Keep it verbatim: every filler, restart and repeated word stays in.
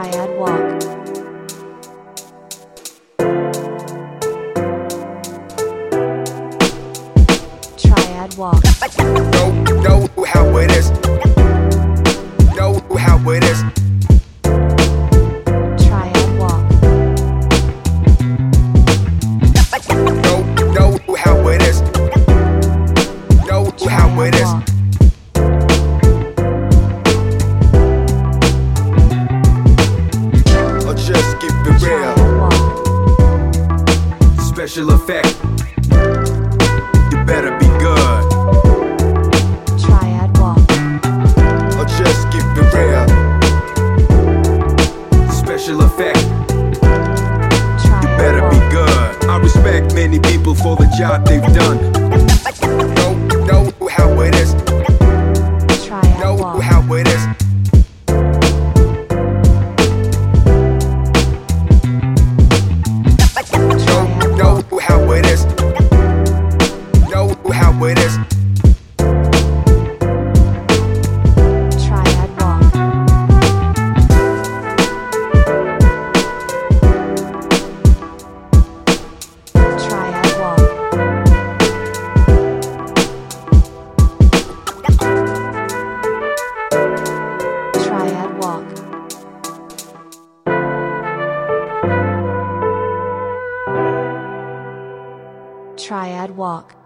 Triad walk. Triad walk. Know, know how it is. Know how it is. Triad walk. Know, know how it is. Know how it is. Or just keep it real. Triad walk. Special effect. You better be good. Triad walk. Or just keep it real. Special effect. Triad Better walk. be good. I respect many people for the job they've done. Know, know how it is. Triad Know walk. how it is. Triad Know walk. how it is. Know how it is. Triad walk. Triad walk. Triad walk. Triad walk.